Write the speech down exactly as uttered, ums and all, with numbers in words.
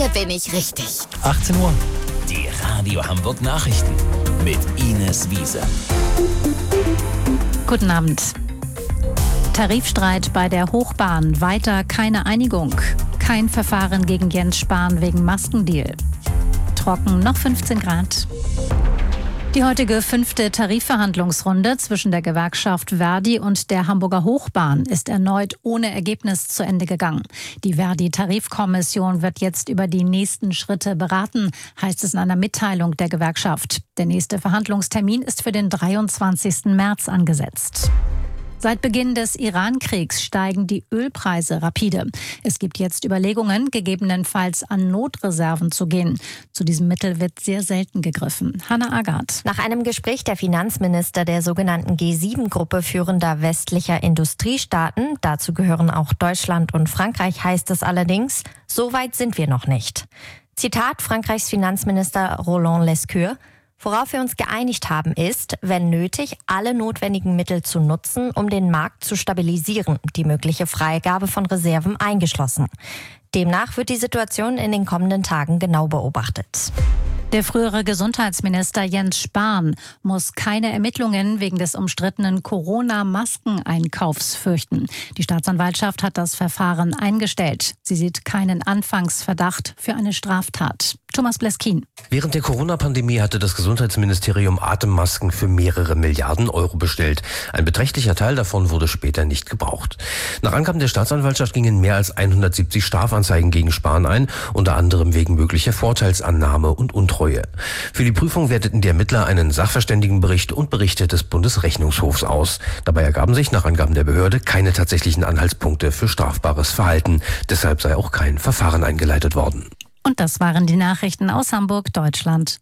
Hier bin ich richtig. achtzehn Uhr. Die Radio Hamburg Nachrichten mit Ines Wiese. Guten Abend. Tarifstreit bei der Hochbahn. Weiter keine Einigung. Kein Verfahren gegen Jens Spahn wegen Maskendeal. Trocken, noch fünfzehn Grad. Die heutige fünfte Tarifverhandlungsrunde zwischen der Gewerkschaft Verdi und der Hamburger Hochbahn ist erneut ohne Ergebnis zu Ende gegangen. Die Verdi-Tarifkommission wird jetzt über die nächsten Schritte beraten, heißt es in einer Mitteilung der Gewerkschaft. Der nächste Verhandlungstermin ist für den dreiundzwanzigsten März angesetzt. Seit Beginn des Iran-Kriegs steigen die Ölpreise rapide. Es gibt jetzt Überlegungen, gegebenenfalls an Notreserven zu gehen. Zu diesem Mittel wird sehr selten gegriffen. Hannah Agathe. Nach einem Gespräch der Finanzminister der sogenannten G sieben Gruppe führender westlicher Industriestaaten, dazu gehören auch Deutschland und Frankreich, heißt es allerdings, so weit sind wir noch nicht. Zitat Frankreichs Finanzminister Roland Lescure: Worauf wir uns geeinigt haben, ist, wenn nötig, alle notwendigen Mittel zu nutzen, um den Markt zu stabilisieren, die mögliche Freigabe von Reserven eingeschlossen. Demnach wird die Situation in den kommenden Tagen genau beobachtet. Der frühere Gesundheitsminister Jens Spahn muss keine Ermittlungen wegen des umstrittenen Corona-Maskeneinkaufs fürchten. Die Staatsanwaltschaft hat das Verfahren eingestellt. Sie sieht keinen Anfangsverdacht für eine Straftat. Thomas Bleskin. Während der Corona-Pandemie hatte das Gesundheitsministerium Atemmasken für mehrere Milliarden Euro bestellt. Ein beträchtlicher Teil davon wurde später nicht gebraucht. Nach Angaben der Staatsanwaltschaft gingen mehr als hundertsiebzig Strafanzeigen gegen Spahn ein, unter anderem wegen möglicher Vorteilsannahme und Untreue. Für die Prüfung werteten die Ermittler einen Sachverständigenbericht und Berichte des Bundesrechnungshofs aus. Dabei ergaben sich nach Angaben der Behörde keine tatsächlichen Anhaltspunkte für strafbares Verhalten. Deshalb sei auch kein Verfahren eingeleitet worden. Und das waren die Nachrichten aus Hamburg, Deutschland